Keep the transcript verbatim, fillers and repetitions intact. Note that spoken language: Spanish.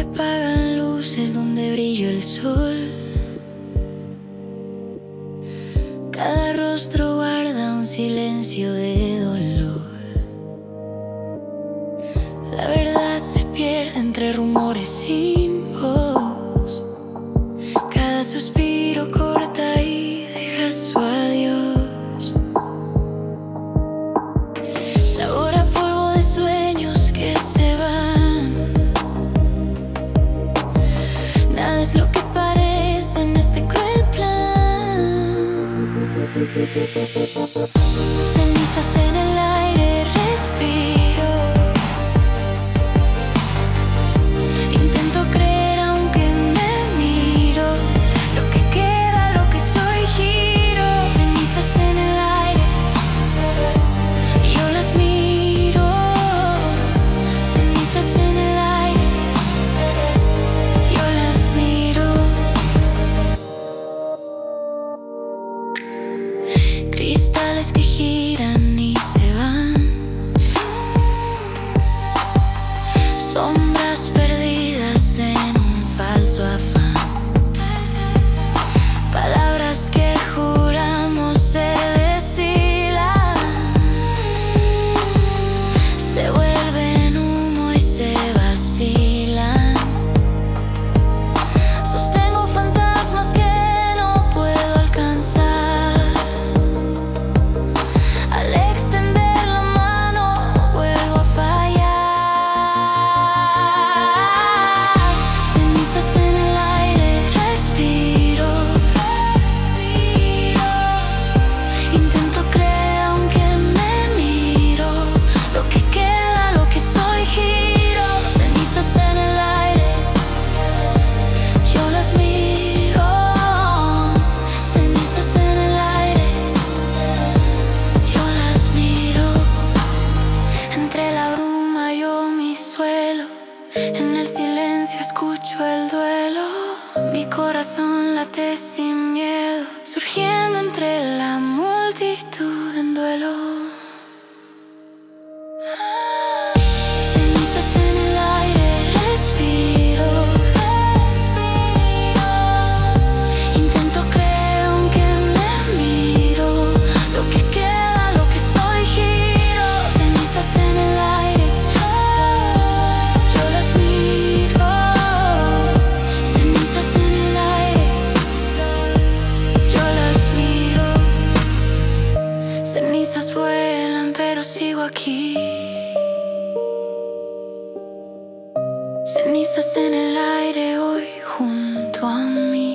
apagan luces donde brilla el sol. Cada rostro guarda un silencio de dolor. La verdad se pierde entre rumores sin voz. Cada suspiro corta y deja su adiós. Sabor a polvo de sueños que se van. Nada es lo que parece en este cruel plan. Cenizas en el aire, respiro. Intento creer aunque me miro. Lo que queda, lo que soy, giro. Cenizas en el aire, yo las miro. Cenizas en el aire, yo las miro. Cristales que giran y se van. Sombras perdidas en un falso afán. Palabras que juramos se deshilan. Se vuelven humo y se vacilan. Sostengo fantasmas que no puedo alcanzar. Al extender la mano vuelvo a fallar. Cenizas en el aire, respiro. Intento creer aunque me miro. Lo que queda, lo que soy, giro. Cenizas en el aire, yo las miro. Cenizas en el aire, yo las miro. Entre la bruma yo mi suelo. En el silencio escucho el duelo. Mi corazón late sin miedo, surgiendo entre la multitud en duelo. Cenizas en el aire, respiro. Intento creer aunque me miro. Lo que queda, lo que soy, giro. Cenizas en el aire, yo las miro. Cenizas en el aire, yo las miro. Cenizas vuelan pero sigo aquí. Cenizas en el aire hoy junto a mí.